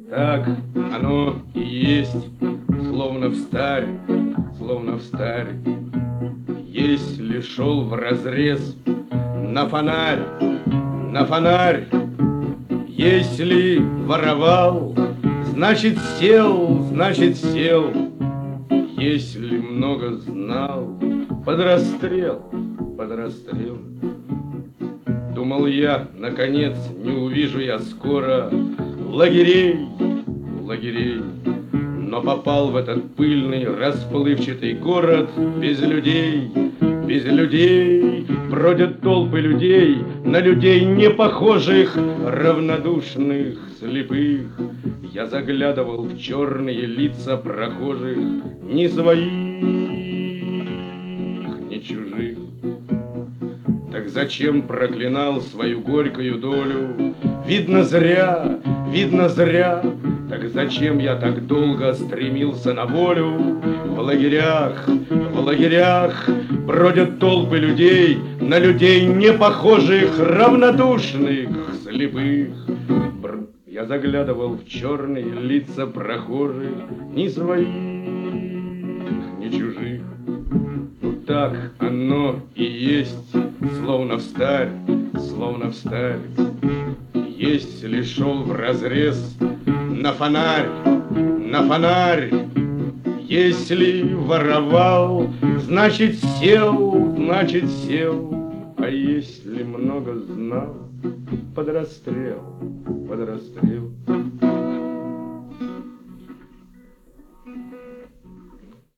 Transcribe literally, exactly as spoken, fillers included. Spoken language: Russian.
Так оно и есть, словно встарь, словно встарь. Если шел вразрез на фонарь, на фонарь, если воровал, значит сел, значит сел. Если много знал, под расстрел, под расстрел. Думал я, наконец, не увижу я скоро лагерей, лагерей. Но попал в этот пыльный, расплывчатый город без людей, без людей. Бродят толпы людей, на людей не похожих, равнодушных, слепых. Я заглядывал в черные лица прохожих, ни своих, ни чужих. Так зачем проклинал свою горькую долю? Видно зря, видно зря. Так зачем я так долго стремился на волю? В лагерях, в лагерях бродят толпы людей, на людей не похожих, равнодушных, слепых. Бр... Я заглядывал в черные лица прохожих, ни своих, ни чужих. Ну так оно и есть, словно встарь, словно встарь. Если шел вразрез на фонарь, на фонарь, если воровал, значит сел, значит сел. А если много знал, под расстрел, под расстрел.